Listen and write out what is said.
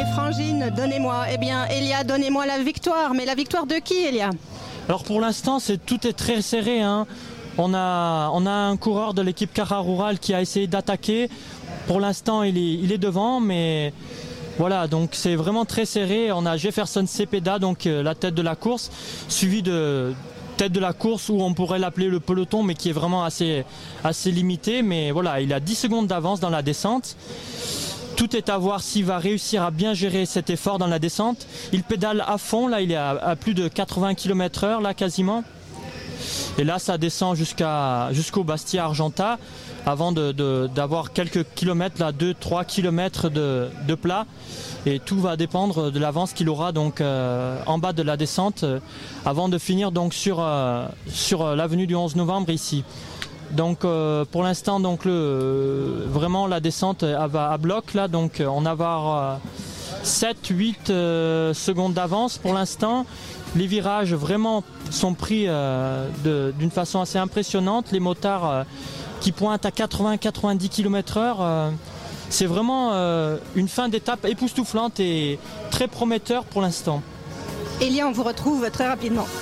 Frangine, donnez-moi. Eh bien, Elia, donnez-moi la victoire. Mais la victoire de qui, Elia? Alors pour l'instant, tout est très serré, hein. On a un coureur de l'équipe Cara Rural qui a essayé d'attaquer. Pour l'instant, il est devant, mais voilà, donc c'est vraiment très serré. On a Jefferson Cepeda, donc la tête de la course, suivi de tête de la course où on pourrait l'appeler le peloton, mais qui est vraiment assez limité. Mais voilà, il a 10 secondes d'avance dans la descente. Tout est à voir s'il va réussir à bien gérer cet effort dans la descente. Il pédale à fond, là il est à plus de 80 km/h là quasiment. Et là ça descend jusqu'au Bastia Argenta avant d'avoir quelques kilomètres, là 2-3 km de plat. Et tout va dépendre de l'avance qu'il aura donc en bas de la descente avant de finir donc sur l'avenue du 11 novembre ici. Donc pour l'instant donc vraiment la descente va à bloc là, donc on va avoir 7-8 secondes d'avance pour l'instant. Les virages vraiment sont pris d'une façon assez impressionnante. Les motards qui pointent à 80-90 km/h. C'est vraiment une fin d'étape époustouflante et très prometteur pour l'instant. Elia, on vous retrouve très rapidement.